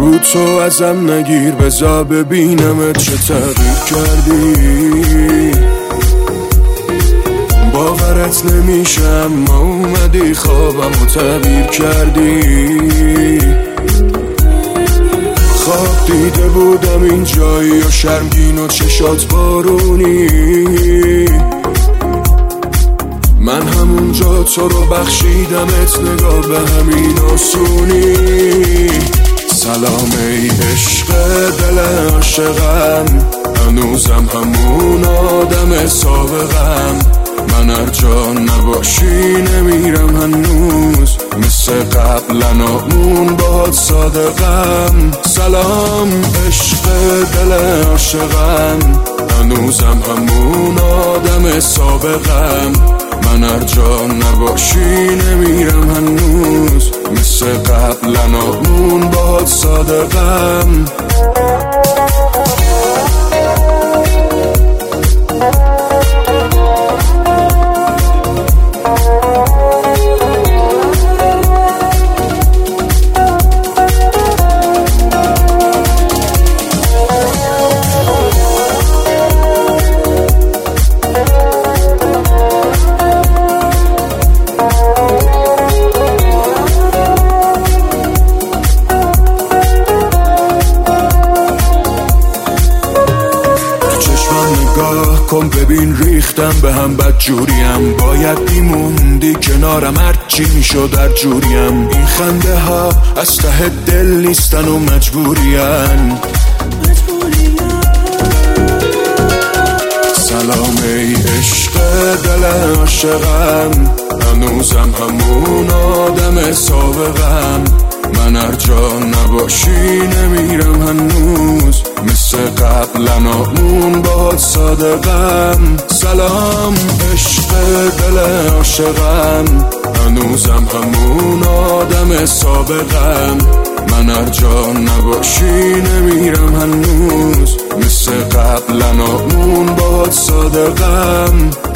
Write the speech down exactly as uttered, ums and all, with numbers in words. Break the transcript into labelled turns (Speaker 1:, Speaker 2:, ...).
Speaker 1: رو تو ازم نگیر، بذار ببینمت چه تغییر کردی. باورت نمیشه اما اومدی خوابم و تعبیر کردی. خواب دیده بودم این جایی و شرمگین و چشات بارونی. من همونجا تو رو بخشیدمت، نگاه به همین آسونی. سلام ای عشق دل عاشقم، هنوزم همون آدم سابقم. من هر جا نباشی نمیرم هنوز، مثل قبل نامون باهات صادقم. سلام عشق دل عاشقم، هنوزم همون آدم سابقم. من هر جا نباشی نمیرم هنوز، مثل قبل نامون باهات صادقم. نگاه کن ببین ریختم به هم بدجوریم. باید بیموندی کنارم، هرچی میشد در جوریم. این خنده ها از ته دل نیستن و مجبورین. سلام ای عشق دل عاشقم، هنوزم همون آدم سابقم. من هر جا نباشی نمیرم هنوز، مثل قبل نامون باهات صادقم. سلام عشق دل عاشقم، هنوزم همون آدم سابقم. من هر جا نباشی نمیرم هنوز، مثل قبل نامون باهات صادقم.